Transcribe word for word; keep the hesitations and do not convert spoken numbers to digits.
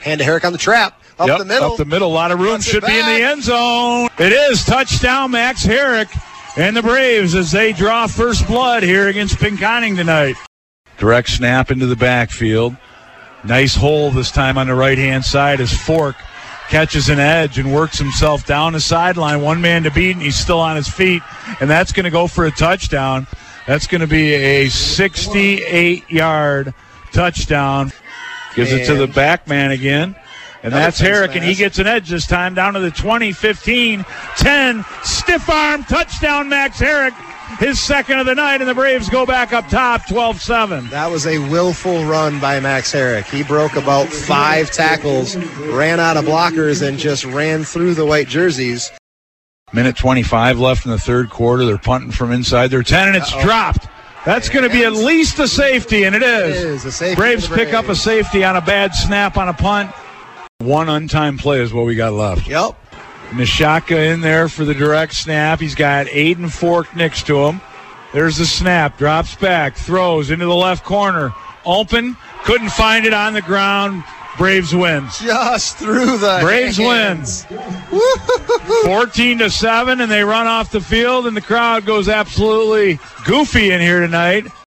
Hand to Herrick on the trap. Up yep, the middle. Up the middle. A lot of room. Should be in the end zone. It is. Touchdown, Max Herrick and the Braves as they draw first blood here against Pinconning tonight. Direct snap into the backfield. Nice hole this time on the right-hand side as Fork catches an edge and works himself down the sideline. One man to beat, and he's still on his feet. And that's going to go for a touchdown. That's going to be a sixty-eight-yard touchdown. Gives it to the back man again. And that's Herrick, and he gets an edge this time down to the twenty, fifteen, ten. Stiff arm, touchdown, Max Herrick. His second of the night, and the Braves go back up top, twelve seven. That was a willful run by Max Herrick. He broke about five tackles, ran out of blockers, and just ran through the white jerseys. Minute twenty-five left in the third quarter. They're punting from inside their ten, and it's Uh-oh. dropped. That's going to be at least a safety, and it is. It is a safety. Braves pick up a safety on a bad snap on a punt. One untimed play is what we got left. Yep. Nishaka in there for the direct snap. He's got Aiden Fork next to him. There's the snap. Drops back. Throws into the left corner. Open. Couldn't find it on the ground. Braves wins. Just through the Braves hands. wins. fourteen to seven, and they run off the field, and the crowd goes absolutely goofy in here tonight.